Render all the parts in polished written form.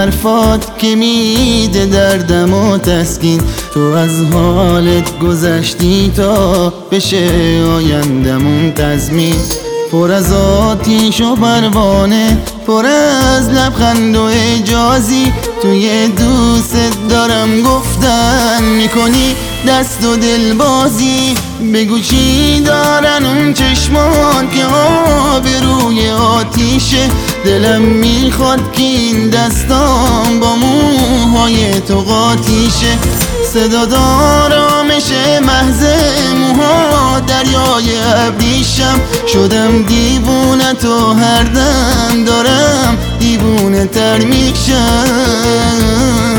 حرفات که میده دردم و تسکین. تو از حالت گذشتی تا بشه آیندمون تضمین. پر از آتیش و پروانه، پر از لبخند و اجازی. توی دوست دارم گفتن میکنی دست و دل بازی. بگو چی دارن اون چشمان که آب روی آتیشه. دلم میخواد که این دستام با موهای تو قاطیشه. صدا آرامش محض موها دریای ابریشم. شدم دیوونه تو هر دم دارم دیوونه تر میشم.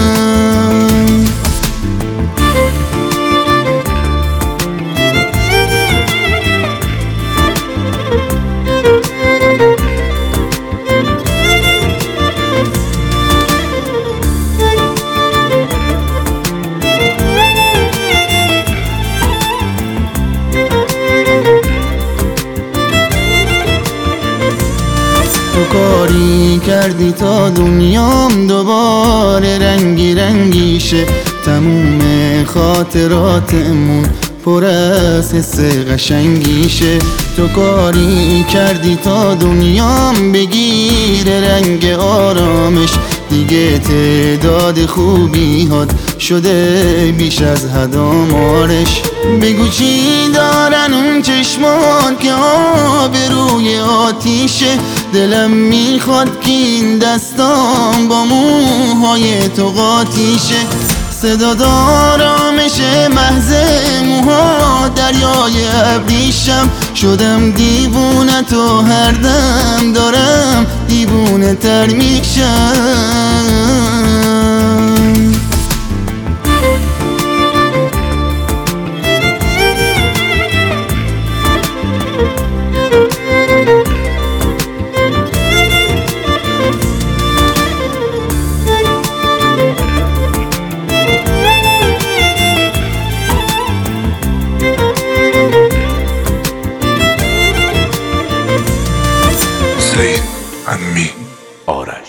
تو کاری کردی تا دنیام دوباره رنگی رنگیشه. تموم خاطراتمون پر از حس قشنگیشه. تو کاری کردی تا دنیام بگیره رنگ آرامش. دیگه تعداد خوبی‌هات شده بیش از حد آمارش. بگو چی دارن اون چشمان که آب روی آتیشه. دلم میخواد که این دستام با موهای تو قاطیشه. صدا آرامش محض موها دریای ابریشم. شدم دیوونه تو هر دم دارم دیوونه تر میشم. Zaid and me. آرش